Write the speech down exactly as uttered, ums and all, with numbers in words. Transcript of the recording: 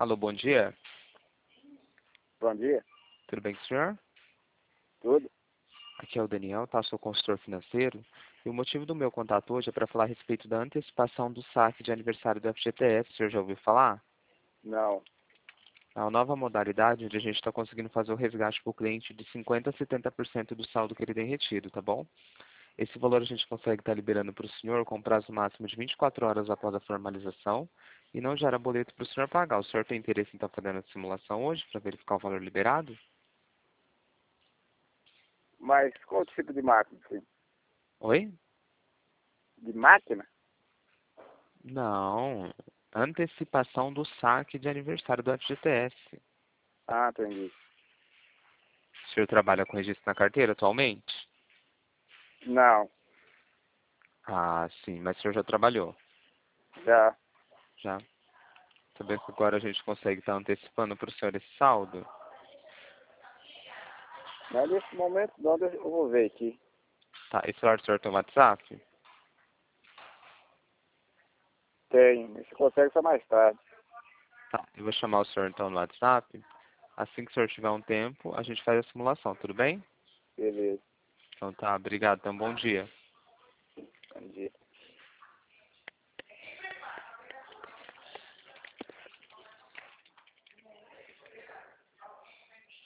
Alô, bom dia. Bom dia. Tudo bem com o senhor? Tudo? Aqui é o Daniel, tá? Sou consultor financeiro. E o motivo do meu contato hoje é para falar a respeito da antecipação do saque de aniversário do F G T S. O senhor já ouviu falar? Não. É uma nova modalidade onde a gente está conseguindo fazer o resgate para o cliente de cinquenta a setenta por cento do saldo que ele tem retido, tá bom? Esse valor a gente consegue estar liberando para o senhor com prazo máximo de vinte e quatro horas após a formalização e não gera boleto para o senhor pagar. O senhor tem interesse em estar fazendo a simulação hoje para verificar o valor liberado? Mas qual tipo de máquina? Sim? Oi? De máquina? Não. Antecipação do saque de aniversário do F G T S. Ah, entendi. O senhor trabalha com registro na carteira atualmente? Não. Ah, sim, mas o senhor já trabalhou? Já. Já. Saber que agora a gente consegue estar antecipando para o senhor esse saldo? Mas nesse momento, não, eu vou ver aqui. Tá, esse celular do senhor tem WhatsApp? Tem. Você consegue só mais tarde. Tá, eu vou chamar o senhor então no WhatsApp. Assim que o senhor tiver um tempo, a gente faz a simulação, tudo bem? Beleza. Então tá, obrigado, então bom dia.